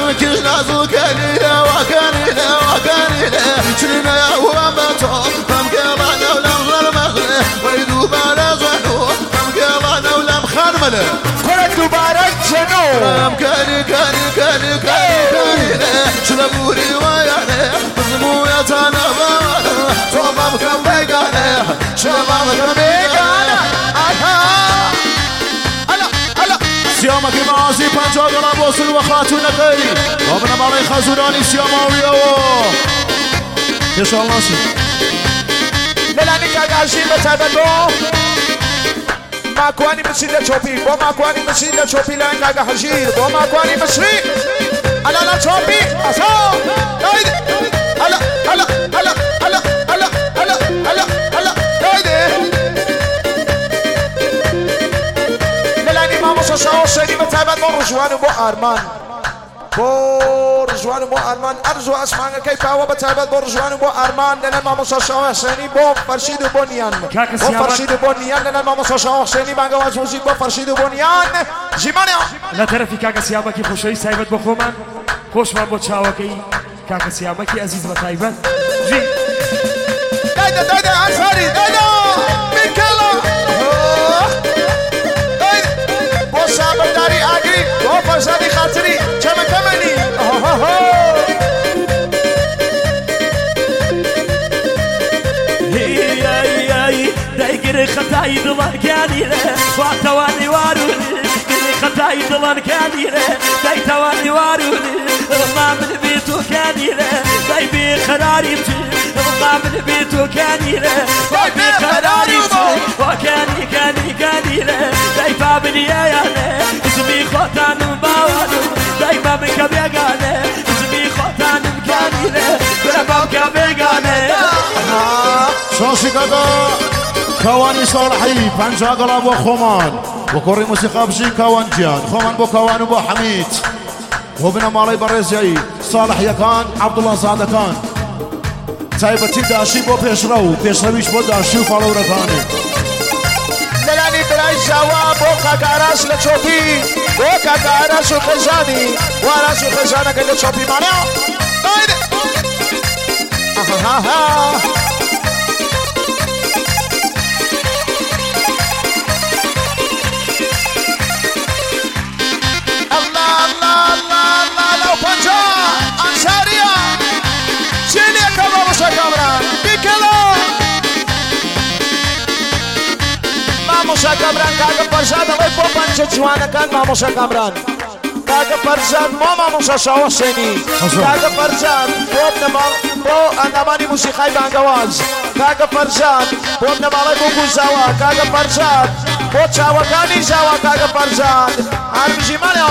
كش لازو كانينا وكانينا وكانينا شلنا وامتو فم قلنا ولا مغرمله ويدو بالا زحو فم قلنا ولا مخرمله كرة مبارك جنو فم كاني كاني كاني كاني كاني شلبوري ويانا بزمو يتانا بانا صوبا بكم بيقانا شلبا بكم بيقانا سيامك مازي پنجا گلا بوصل و خاتونكي وابن مالي خزوناني سياماوي ان شاء الله ناسي للاني كاغاشي بتابدو ماكواني مسيدة شوبي بو ماكواني مسيدة شوبي لان كاغا حجير بو ماكواني مسري الا لا شوبي اسو هيدي هلا هلا هلا هلا هلا هلا هلا هلا هيدي شاو سيدي متابعة رجوان بو أرمان بو رجوان بو أرمان أرجو أسمعنا كيف هو متابعة بو رجوان بو أرمان لنا ما شاو حسيني بو فرشيد بنيان بو فرشيد بنيان لنا ما شاو حسيني بانجا واجوزي بو فرشيد بنيان جيمانيا لا تعرفي كاكا سيامكي خوشي سايبت بو خومن خوش ما بو تشاوكي كاكا سيامكي عزيز متابعة جي دايدا دايدا أنصاري دايدا داری آگری و فرزادی خاطری چمن کمنی دايقري خطاي دلان كانيرة واتواني واروني خطاي دلان كانيرة داي تواني واروني ما من بيتو كانيرة داي بخراري ما من بيتو كانيرة داي بخراري وكاني كاني كانيرة داي فابني يا اسمي خوتان باوانو داي ما بكبيغانه اسمي خوتان كانيرة برا بكبيغانه شوشي كذا كواني صالحي پنجا قلاب و خومان و كوري موسيقى بشي كوان جيان خومان بو كوان بو حميد وابن مالي برزيعي صالح يكان عبد الله صادقان تايبتي داشي بو بيشرويش بو داشي و فالو ركاني للاني بلاي جواب بو كاكاراش لچوبي بو كاكاراش و خجاني واراش و خجانك لچوبي مانيو هايدي ماموسا کامران کاغا فرزاد اوی بو پنچ جوانا کان ماموسا کامران کاغا فرزاد ماموسا شاو حسینی کاغا فرزاد بو اندامانی موسیقای بانگواز کاغا فرزاد بو اندامانی بو گوزاوا کاغا فرزاد بو چاوکانی زاوا کاغا فرزاد عربی مانیو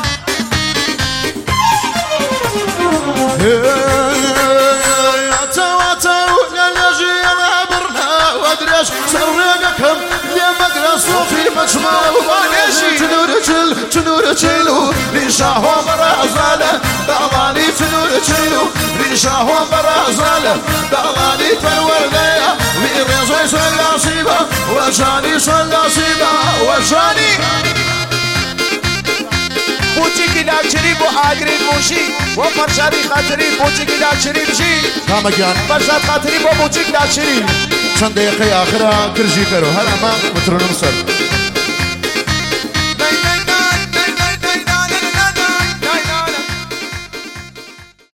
سرقكم يا مقرص وفي مجمع وبانيشي تنور تشيلو ريشاه برازاله دغلاني تنور تشيلو ريشاه برازاله دغلاني تنور ليا ويريزوي سلاسيبه وجاني سلاسيبه وجاني بوچی داکچری بو آگرین موشی و فرشادی خاطری بوچی داکچری بشی کام جان فرشاد خاطری بو بوچی داکچری چند دقیقه آخره کرجی کرو هر اما مترونم سر